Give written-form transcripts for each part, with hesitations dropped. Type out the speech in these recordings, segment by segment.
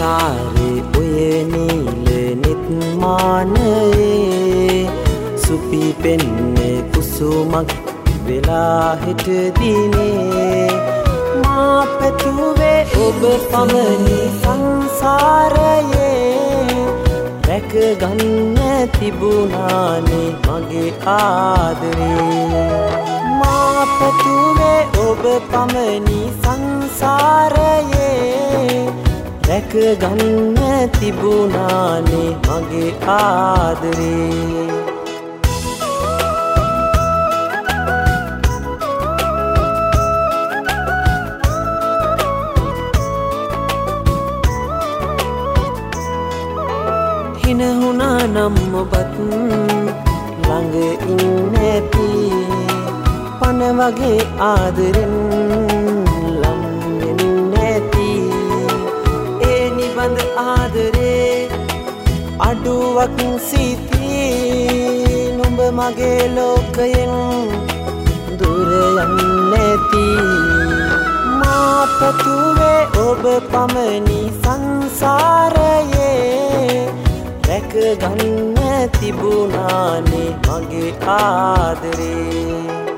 පින්සාරේ ඔය නීල නිත්මානයේ සුපි පෙන්නේ කුසුමක් වෙලා හිට දිනේ මා පැතුවේ ඔබ පමණි සංසාරයේ රැක ගන්න තිබුණානේ මගේ ආදරේ මා පැතුවේ ඔබ පමණි සංසාරයේ රැක ගන්න තිබුණානේ මගේ ආදරේ හිනහුණා නම් ඔබත් ළඟ ඉන්නැති පන වගේ ආදරෙන් ලම් වෙන්නැති ඒ නිබඳ ආදරේ අඩුවක් සිතී නුඹ මගේ ලෝකයෙන් දුර යන්නැති මා පැතුවේ ඔබ පමණි සංසාරයේ රැක ගන්න තිබුණානේ මගේ ආදරේ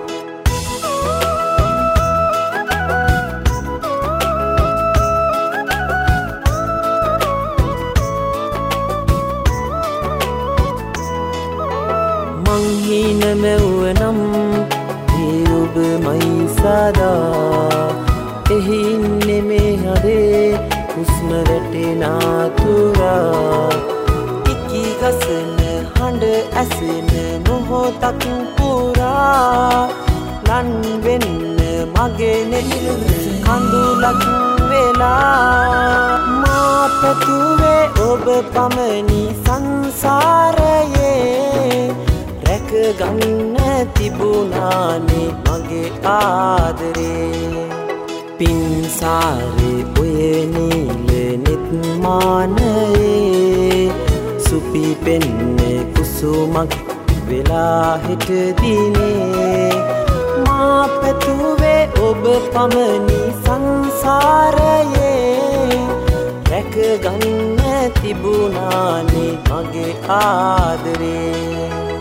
මං හීන මැව්වනම් ඒ ඔබමයි සදා එහි නෙමේ හදේ හුස්ම වැටෙනා තුරා ගසන හඬ ඇසෙන මොහොතක් පුරා ලන් වෙන්න මගේ නෙහිල් කඳුලක් වෙලා මා පැතුවේ ඔබ පමණි සංසාරයේ රැක ගන්න තිබුණානේ මගේ ආදරේ පින්සාරේ ඔය නීල නිත්මානයේ සුපි පෙන්නේ කුසුමක් වෙලා හිට දිනේ මා පැතුවේ ඔබ පමණි සංසාරයේ රැක ගන්න තිබුණානේ මගේ ආදරේ